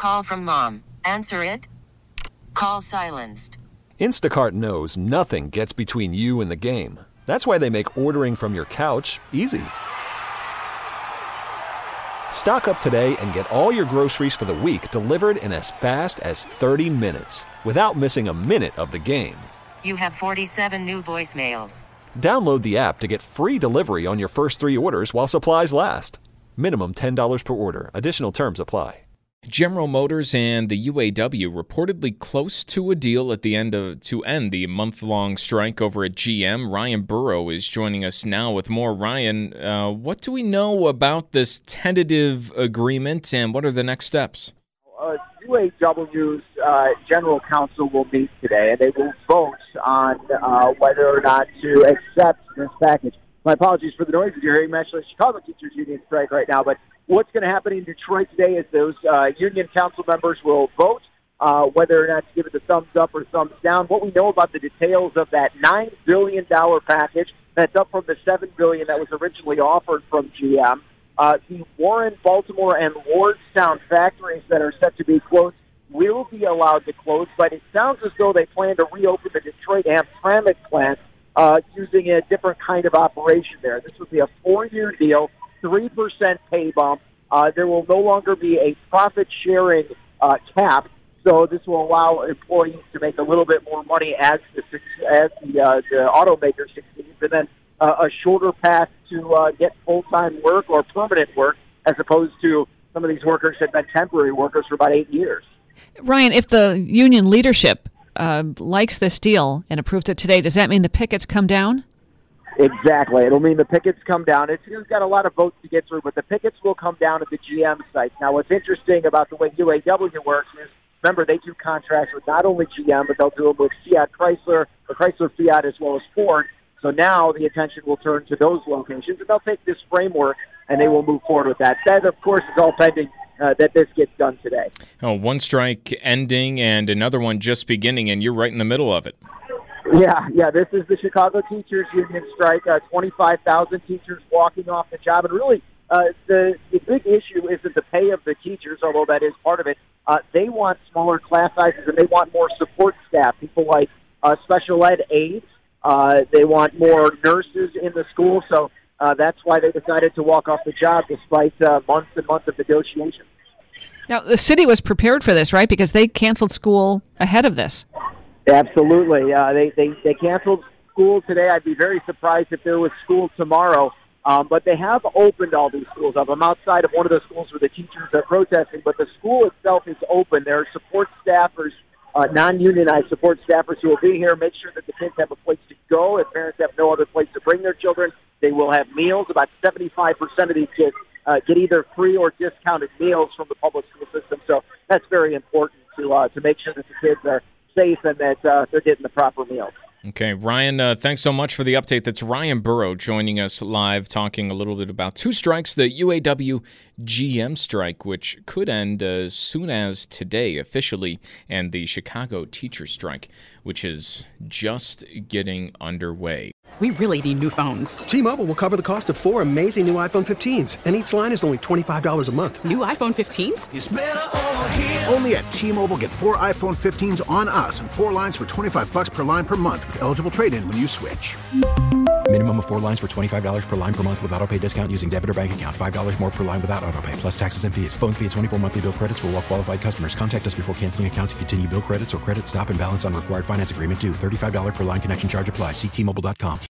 call from mom. Answer it. Call silenced. Instacart knows nothing gets between you and the game. That's why they make ordering from your couch easy. Stock up today and get all your groceries for the week delivered in as fast as 30 minutes without missing a minute of the game. You have 47 new voicemails. Download the app to get free delivery on your first 3 orders while supplies last. Minimum $10 per order. Additional terms apply. General Motors and the UAW reportedly close to a deal at the end to end the month-long strike over at GM. Ryan Burrow is joining us now with more. Ryan, what do we know about this tentative agreement, and what are the next steps? UAW's general counsel will meet today, and they will vote on whether or not to accept this package. My apologies for the noise if you're hearing. I'm actually Chicago Teachers Union strike right now, but what's going to happen in Detroit today is those union council members will vote whether or not to give it the thumbs up or thumbs down. What we know about the details of that $9 billion package, that's up from the $7 billion that was originally offered from GM. The Warren, Baltimore, and Lordstown factories that are set to be closed will be allowed to close, but it sounds as though they plan to reopen the Detroit Hamtramck plant using a different kind of operation there. This will be a 4-year deal, 3% pay bump. There will no longer be a profit-sharing cap, so this will allow employees to make a little bit more money as the automaker succeeds, and then a shorter path to get full-time work or permanent work, as opposed to some of these workers have been temporary workers for about 8 years. Ryan, if the union leadership likes this deal and approves it today, does that mean the pickets come down? Exactly. It'll mean the pickets come down. It's got a lot of votes to get through, but the pickets will come down at the GM sites. Now, what's interesting about the way UAW works is, remember, they do contracts with not only GM, but they'll do them with Fiat Chrysler, or Chrysler Fiat, as well as Ford. So now the attention will turn to those locations, and they'll take this framework, and they will move forward with that. That, of course, is all pending that this gets done today. Oh, one strike ending and another one just beginning, and you're right in the middle of it. Yeah, this is the Chicago Teachers Union strike. 25,000 teachers walking off the job. And really, the big issue isn't the pay of the teachers, although that is part of it. They want smaller class sizes, and they want more support staff, people like special ed aides. They want more nurses in the school, so that's why they decided to walk off the job despite months and months of negotiations. Now, the city was prepared for this, right? Because they canceled school ahead of this. Absolutely. They canceled school today. I'd be very surprised if there was school tomorrow. But they have opened all these schools up. I'm outside of one of the schools where the teachers are protesting, but the school itself is open. There are support staffers, non-unionized support staffers who will be here, make sure that the kids have a place to go. If parents have no other place to bring their children, they will have meals. About 75% of these kids get either free or discounted meals from the public school system. So that's very important to make sure that the kids are safe and that they're getting the proper meals. Okay, Ryan, thanks so much for the update. That's Ryan Burrow joining us live, talking a little bit about two strikes, the UAW GM strike, which could end as soon as today officially, and the Chicago teacher strike, which is just getting underway. We really need new phones. T-Mobile will cover the cost of 4 amazing new iPhone 15s, and each line is only $25 a month. New iPhone 15s? It's better over here. Only at T-Mobile, get 4 iPhone 15s on us and 4 lines for $25 per line per month with eligible trade-in when you switch. Minimum of 4 lines for $25 per line per month with autopay discount using debit or bank account. $5 more per line without autopay, plus taxes and fees. Phone fee at 24 monthly bill credits for well-qualified customers. Contact us before canceling account to continue bill credits or credit stop and balance on required finance agreement due. $35 per line connection charge applies. See T-Mobile.com.